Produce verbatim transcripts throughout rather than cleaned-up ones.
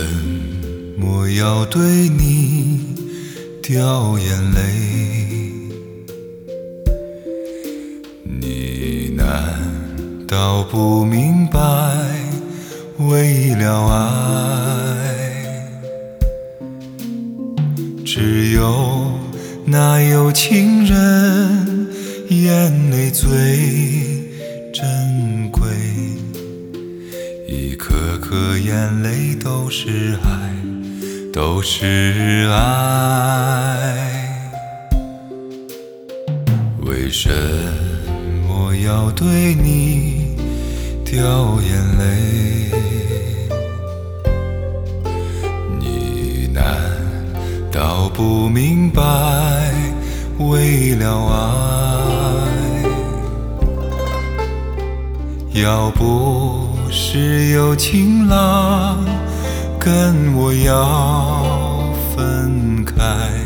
么要对你掉眼泪？你难道不明白，为了爱，只有那有情人眼泪最珍贵，一颗颗眼泪都是爱，都是爱。为什么要对你掉眼泪？你难道不明白，为了爱，要不是有情郎跟我要分开，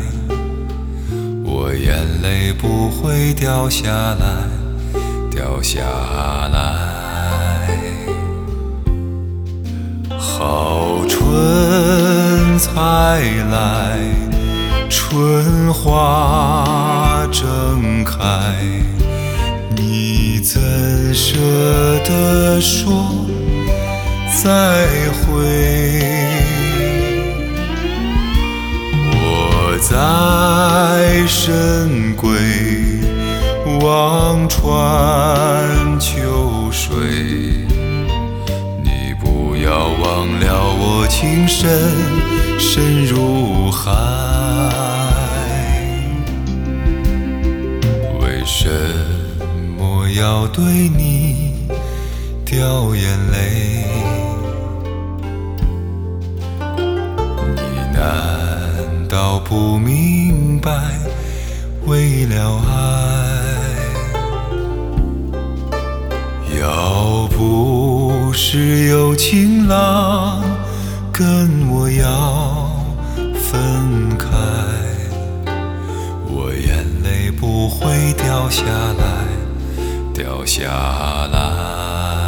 我眼泪不会掉下来，掉下来。好春才来，春花正开，你怎舍得说再会？我在深闺望穿秋水，你不要忘了我情深深如海。为什么要对你掉眼泪？你难道不明白，为了爱，要不是有情郎跟我要分开，我眼泪不会掉下来，掉下来。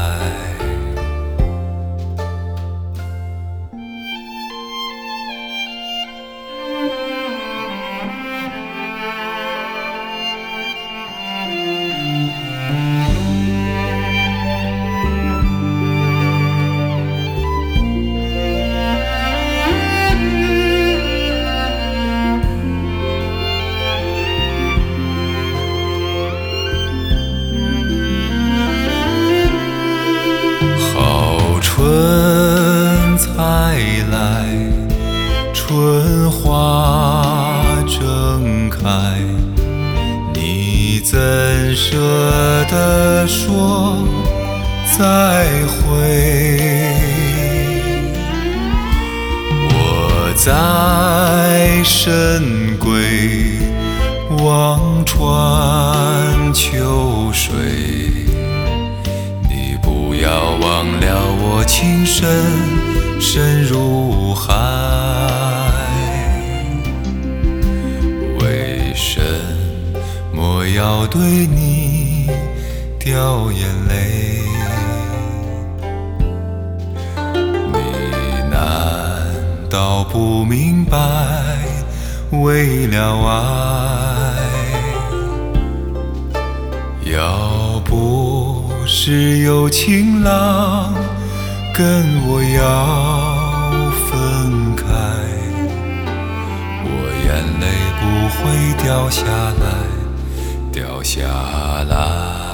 春才来，春花正开，你怎舍得说再会？我在深闺望穿秋水，不要忘了我情深深如海。为什么要对你掉眼泪？你难道不明白，为了爱，要不是有情郎跟我要分开，我眼泪不会掉下来，掉下来。